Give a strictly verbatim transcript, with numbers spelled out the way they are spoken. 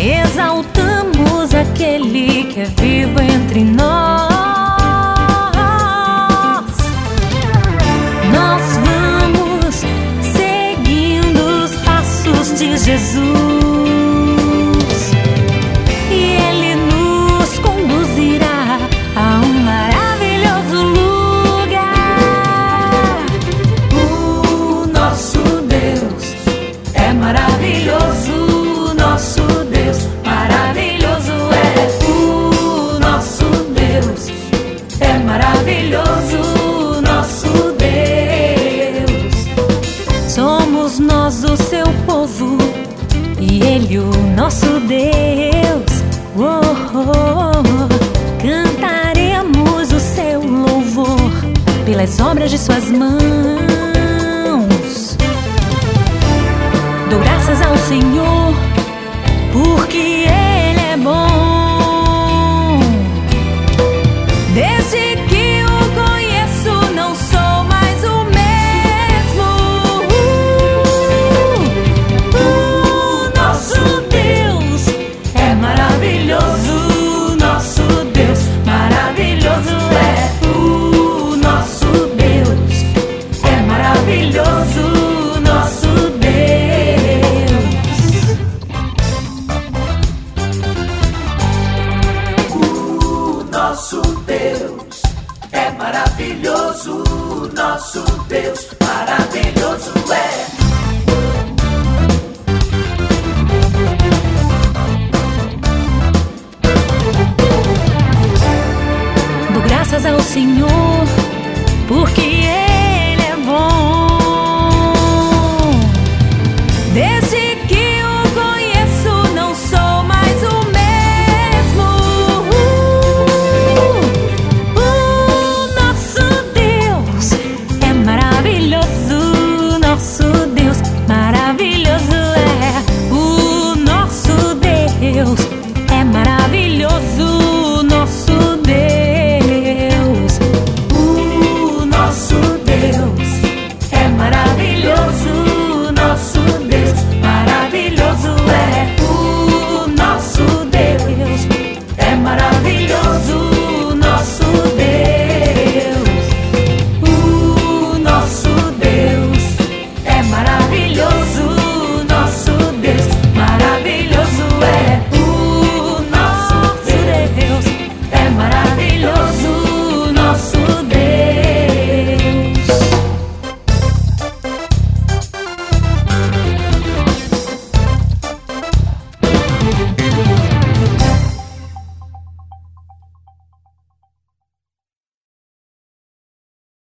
exaltamos aquele que é vivo entre nós. Nós vamos seguindo os passos de Jesus, e Ele nos conduzirá a um maravilhoso lugar. O nosso Deus é maravilhoso, nosso Deus maravilhoso é. O nosso Deus é maravilhoso, nosso Deus. Somos nós o seu povo e Ele o nosso Deus. Oh, oh, oh. Cantaremos o seu louvor pelas obras de suas mãos. Dou graças ao Senhor porque Ele é bom. Desde que o conheço não sou mais o mesmo. uh, uh, Nosso Deus é maravilhoso, nosso Deus maravilhoso é. O nosso Deus é maravilhoso, nosso Nosso Deus é maravilhoso, nosso Deus maravilhoso é. Dou graças ao Senhor porque Ele é bom. Desde que o conheço não sou mais o mesmo. uh, uh, Nosso Deus é maravilhoso, nosso Deus maravilhoso é. O nosso Deus